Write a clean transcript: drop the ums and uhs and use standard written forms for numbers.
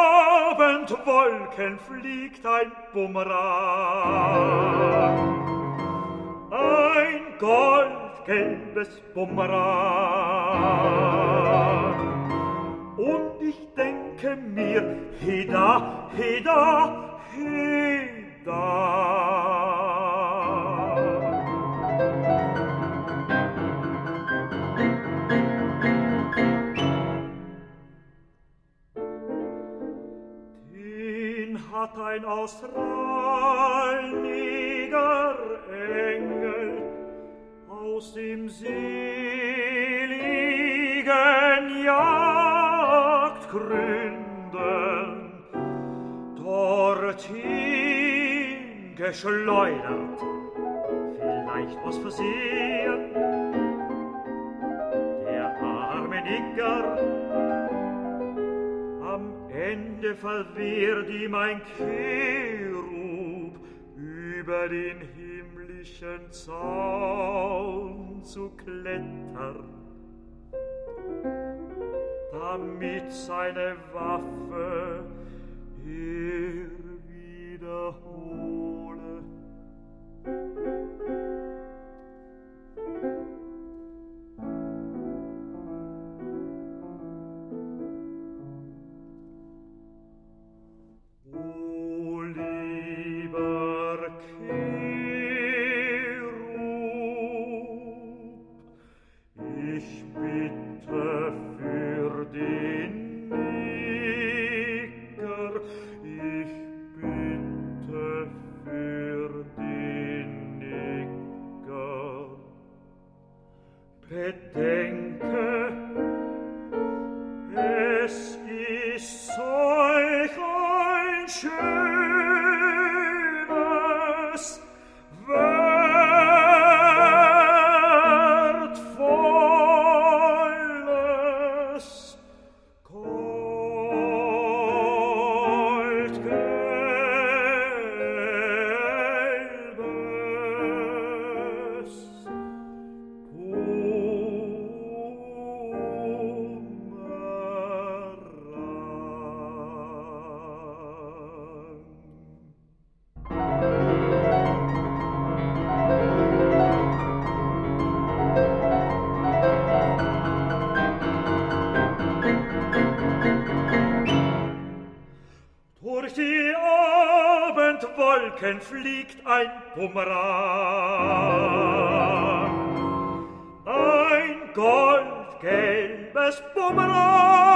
Abendwolken fliegt ein Bumerang. Ein goldgelbes Bumerang. Und ich denke mir, heda, heda, heda. Den hat ein australiger Engel aus dem seligen Jagdgründen dorthin geschleudert, vielleicht aus Versehen. Der arme Nigger, am Ende verwehrt ihm ein Cherub über den himmlischen Zaun zu klettern, damit seine Waffe wiederhole. O lieber Cherub, ich bitte für den Nigger, ich bitte für den Nigger. Bedenke, es ist solch ein schönes, wertvolles, goldgelbes Durch die Abendwolken fliegt ein Bumerang, ein goldgelbes Bumerang.